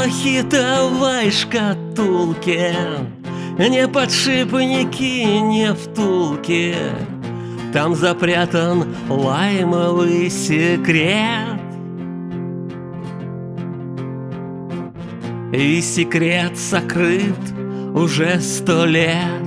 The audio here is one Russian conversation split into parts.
плохи давай шкатулки, не подшипники, не втулки. Там запрятан лаймовый секрет. И секрет сокрыт уже 100 лет.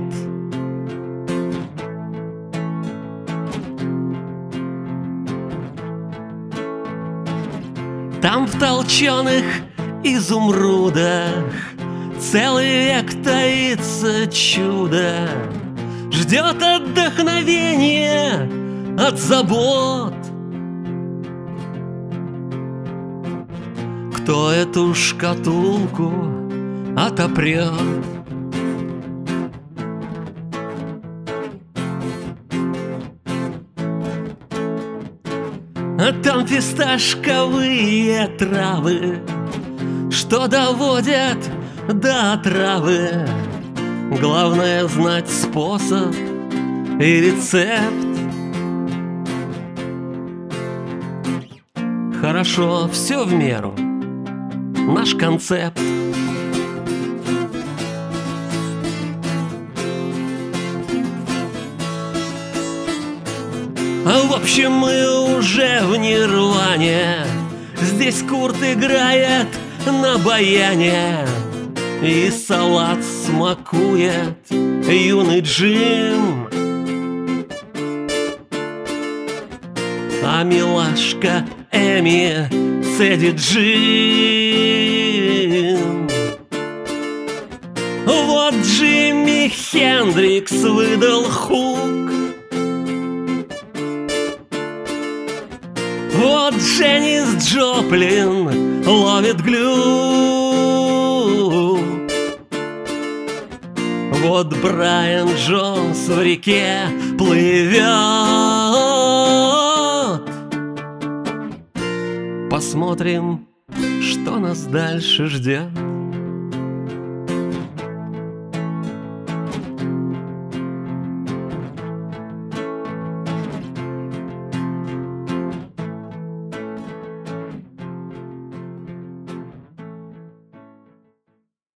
Там в толченых изумрудах целый век таится чудо, ждет отдохновение от забот. Кто эту шкатулку отопрет? А там фисташковые травы, что доводят до отравы. Главное знать способ и рецепт. Хорошо, все в меру, наш концепт. В общем, мы уже в нирване. Здесь Курт играет на баяне, и салат смакует юный Джим. А милашка Эми цедит джин. Вот Джимми Хендрикс выдал хук. Вот Дженнис Джоплин ловит глюк. Вот Брайан Джонс в реке плывет. Посмотрим, что нас дальше ждет.